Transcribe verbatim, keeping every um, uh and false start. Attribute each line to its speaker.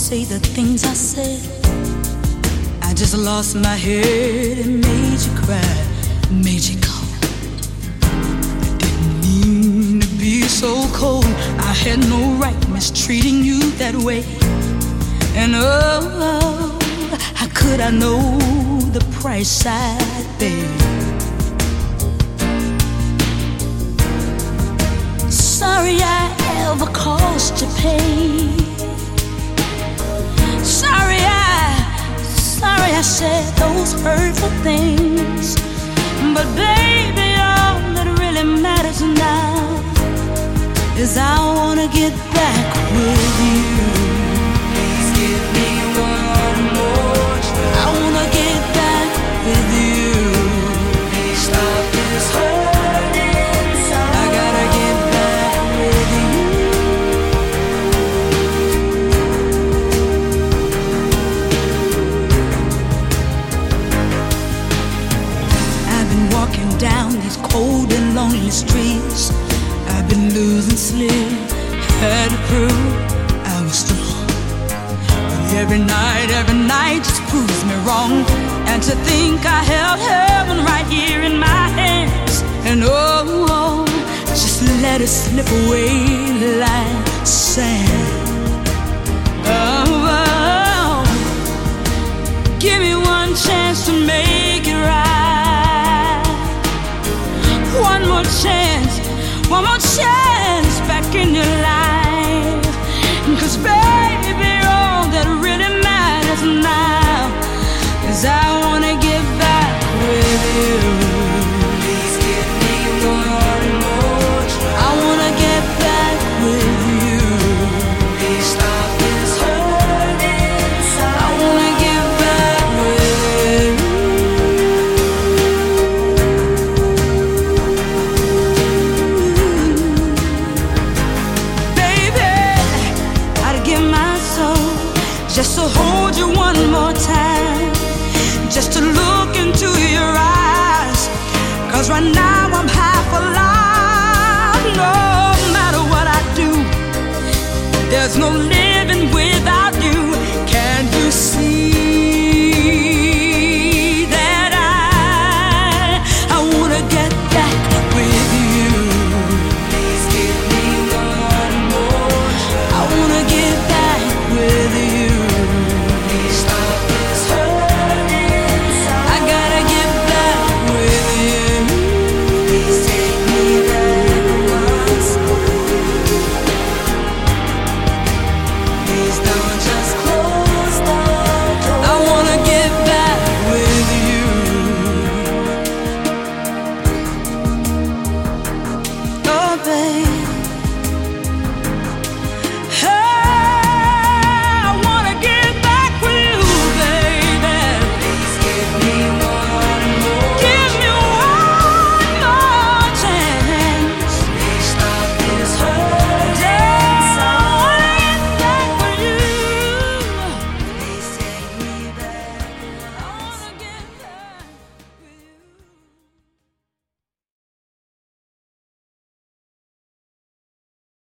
Speaker 1: say the things I said. I just lost my head and made you cry, made you cold. Didn't mean to be so cold. I had no right mistreating you that way. And oh, how could I know the price I'd pay? Sorry I ever caused you pain. Sorry I, sorry I said those hurtful things. But baby, all that really matters now is I wanna get back with you. Please give me one more try. I wanna get back with you. Please stop this hurt inside. I gotta get back with you. I've been walking down these cold and lonely streets. I've been losing sleep, had to prove I was strong. But every night, every night just proves me wrong. And to think I held heaven right here in my hands. And oh, oh just let it slip away like sand. Oh, oh, give me one chance to make it right. One more chance, one more chance back in your life. 'Cause baby, all that really matters now is I wanna get back with you. Please give me one more try. I wanna get back with you. Please stop this hurt inside. I wanna get back with you. Just to hold you one more time, just to look into your eyes. 'Cause right now I'm half alive. No matter what I do, there's no limit.